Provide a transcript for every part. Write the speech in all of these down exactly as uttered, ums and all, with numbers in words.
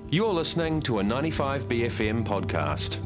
You're listening to a ninety-five B F M podcast.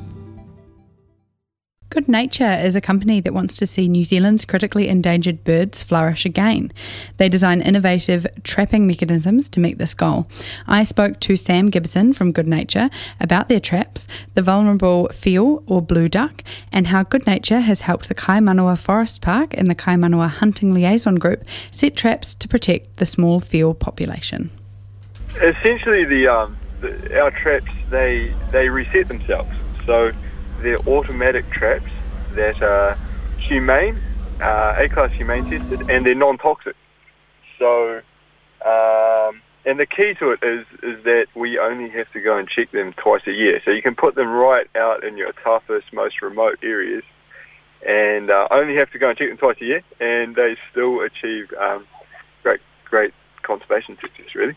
Good Nature is a company that wants to see New Zealand's critically endangered birds flourish again. They design innovative trapping mechanisms to meet this goal. I spoke to Sam Gibson from Good Nature about their traps, the vulnerable feal or blue duck, and how Good Nature has helped the Kaimanawa Forest Park and the Kaimanawa Hunting Liaison Group set traps to protect the small feal population. Essentially, the, um, the our traps, they they reset themselves. So they're automatic traps that are humane, uh, A-class humane tested, and they're non-toxic. So, um, and the key to it is is that we only have to go and check them twice a year. So you can put them right out in your toughest, most remote areas, and uh, only have to go and check them twice a year, and they still achieve um, great, great conservation success, really.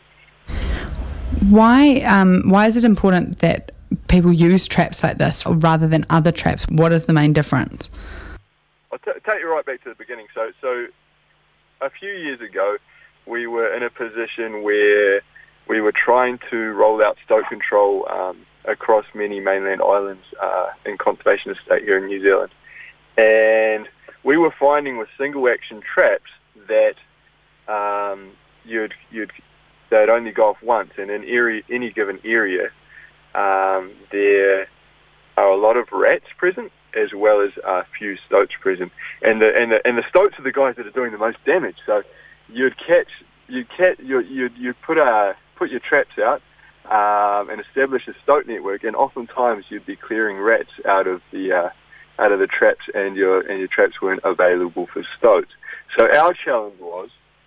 Why, um, why is it important that people use traps like this rather than other traps? What is the main difference? I'll t- take you right back to the beginning. So, so a few years ago, we were in a position where we were trying to roll out stoat control um, across many mainland islands uh, in conservation estate here in New Zealand. And we were finding with single action traps that um, you'd, you'd, they'd only go off once, and in area, any given area, Um, there are a lot of rats present, as well as a few stoats present, and the and the and the stoats are the guys that are doing the most damage. So you'd catch, you'd catch, you'd you'd, you'd put a put your traps out um, and establish a stoat network, and oftentimes you'd be clearing rats out of the uh, out of the traps, and your and your traps weren't available for stoats. So our challenge was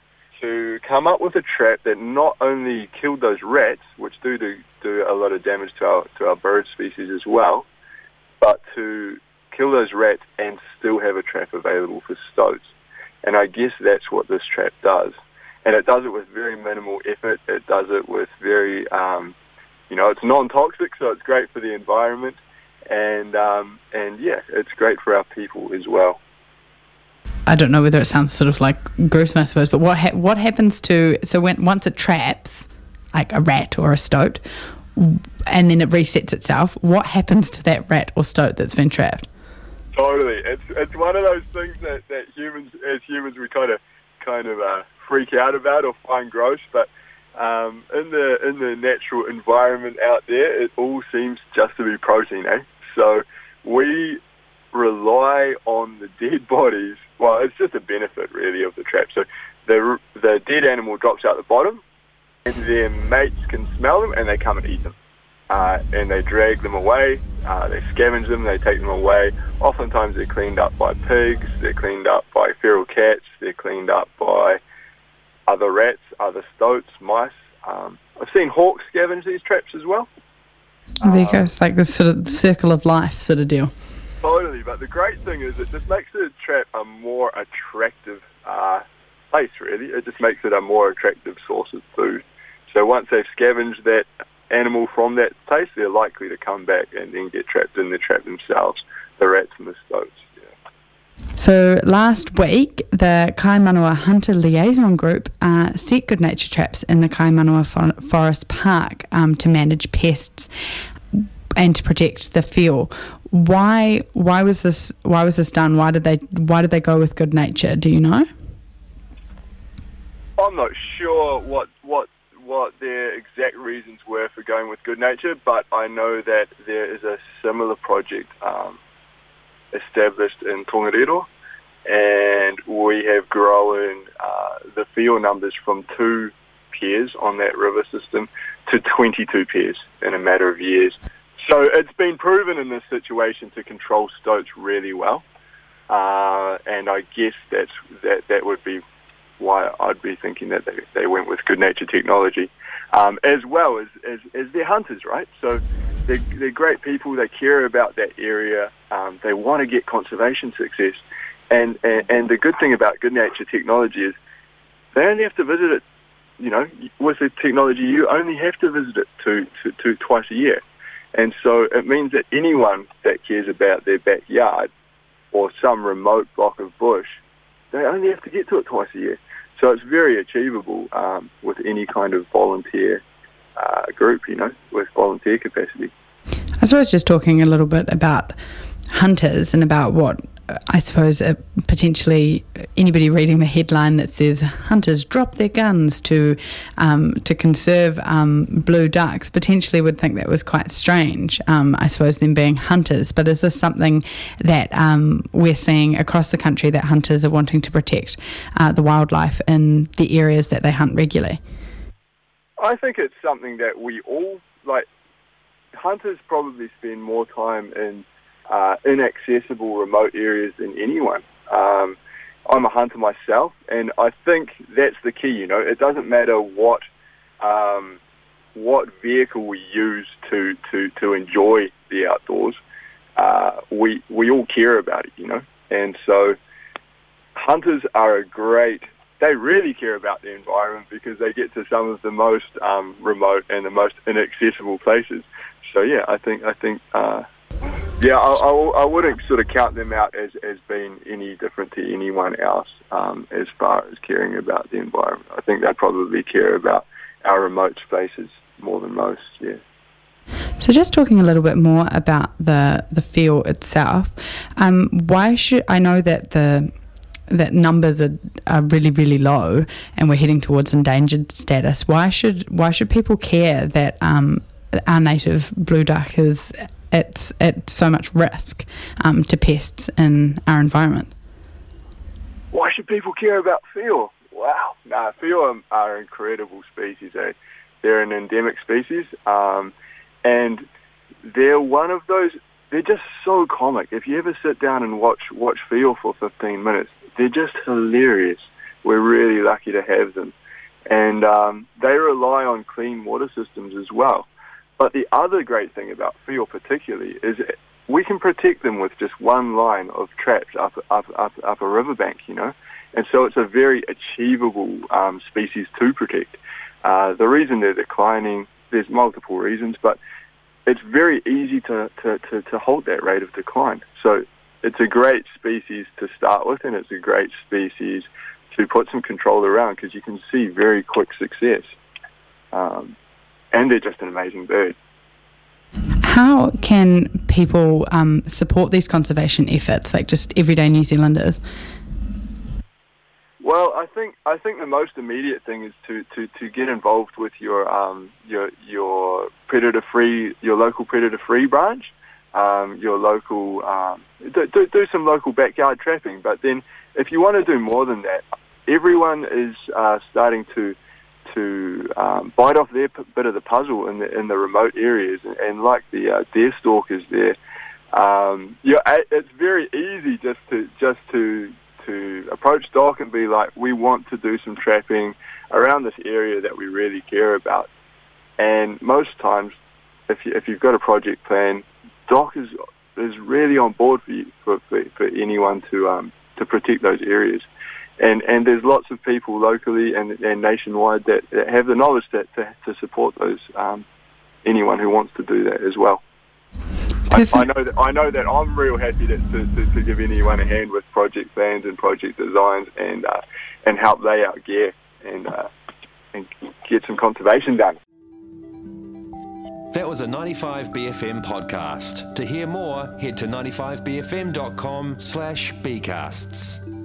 to come up with a trap that not only killed those rats, which do do, do a lot of damage to our to our bird species as well, but to kill those rats and still have a trap available for stoats. And I guess that's what this trap does. And it does it with very minimal effort. It does it with very, um, you know, it's non-toxic, so it's great for the environment. And um, and yeah, it's great for our people as well. I don't know whether it sounds sort of like gruesome, I suppose, but what ha- what happens to, so when once it traps, like a rat or a stoat, and then it resets itself, what happens to that rat or stoat that's been trapped? Totally. It's it's one of those things that, that humans, as humans, we kind of kind of uh, freak out about or find gross, but um, in the in the natural environment out there, it all seems just to be protein, eh? So we rely on the dead bodies. Well, it's just a benefit, really, of the trap. So the the dead animal drops out the bottom, and their mates can smell them, and they come and eat them. Uh, and they drag them away, uh, they scavenge them, they take them away. Oftentimes they're cleaned up by pigs, they're cleaned up by feral cats, they're cleaned up by other rats, other stoats, mice. Um, I've seen hawks scavenge these traps as well. Oh, there you go. It's like this sort of circle of life sort of deal. Totally, but the great thing is it just makes the trap a more attractive uh, place, really. It just makes it a more attractive source of food. So once they've scavenged that animal from that place, they're likely to come back and then get trapped in the trap themselves, the rats and the stoats. Yeah. So last week, the Kaimanawa Hunter Liaison Group uh, set Good Nature traps in the Kaimanawa For- Forest Park um, to manage pests and to protect the feal. Why? Why was this? Why was this done? Why did they? Why did they go with Good Nature? Do you know? I'm not sure what what what their exact reasons were for going with Good Nature, but I know that there is a similar project um, established in Tongariro, and we have grown uh, the feal numbers from two pairs on that river system to twenty-two pairs in a matter of years. So it's been proven in this situation to control stoats really well, uh, and I guess that's, that that would be why I'd be thinking that they, they went with Good Nature technology, um, as well as, as, as they're hunters, right? So they're, they're great people, they care about that area, um, they want to get conservation success, and, and, and the good thing about Good Nature technology is they only have to visit it, you know, with the technology you only have to visit it two, two, two, twice a year. And so it means that anyone that cares about their backyard or some remote block of bush, they only have to get to it twice a year. So it's very achievable um, with any kind of volunteer uh, group, you know, with volunteer capacity. I suppose just talking a little bit about hunters and about what I suppose uh, potentially anybody reading the headline that says hunters drop their guns to um, to conserve um, blue ducks potentially would think that was quite strange, um, I suppose, them being hunters. But is this something that um, we're seeing across the country, that hunters are wanting to protect uh, the wildlife in the areas that they hunt regularly? I think it's something that we all, like, hunters probably spend more time in Uh, inaccessible remote areas than anyone. Um, I'm a hunter myself, and I think that's the key. You know, it doesn't matter what um, what vehicle we use to to, to enjoy the outdoors. Uh, we we all care about it, you know, and so hunters are a great. They really care about the environment because they get to some of the most um, remote and the most inaccessible places. So yeah, I think I think. Uh, Yeah, I, I, I wouldn't sort of count them out as, as being any different to anyone else um, as far as caring about the environment. I think they probably care about our remote spaces more than most, yeah. So just talking a little bit more about the, the feel itself, um, why should, I know that the that numbers are, are really, really low and we're heading towards endangered status. Why should why should people care that um, our native blue duck is It's at so much risk um, to pests in our environment? Why should people care about seal? Wow. Nah, seal are, are incredible species. Eh? They're an endemic species, um, and they're one of those, they're just so comic. If you ever sit down and watch, watch seal for fifteen minutes, they're just hilarious. We're really lucky to have them. And um, they rely on clean water systems as well. But the other great thing about seal particularly is we can protect them with just one line of traps up up up, up a riverbank, you know. And so it's a very achievable um, species to protect. Uh, the reason they're declining, there's multiple reasons, but it's very easy to, to, to, to halt that rate of decline. So it's a great species to start with, and it's a great species to put some control around because you can see very quick success. Um, And they're just an amazing bird. How can people um, support these conservation efforts, like just everyday New Zealanders? Well, I think I think the most immediate thing is to, to, to get involved with your um, your your predator free your local predator free branch, um, your local um, do, do do some local backyard trapping. But then, if you want to do more than that, everyone is uh, starting to. to um, bite off their p- bit of the puzzle in the in the remote areas, and, and like the uh, deer stalkers there, um, you know, it's very easy just to just to to approach Doc and be like, we want to do some trapping around this area that we really care about. And most times, if you, if you've got a project plan, Doc is is really on board for you, for, for, for anyone to um, to protect those areas. And and there's lots of people locally and, and nationwide that, that have the knowledge that to, to support those um, anyone who wants to do that as well. I, I know that I know that I'm real happy to, to, to, to give anyone a hand with project plans and project designs and uh, and help lay out gear and uh, and get some conservation done. That was a ninety-five B F M podcast. To hear more, head to ninety-five b f m dot com slash b casts.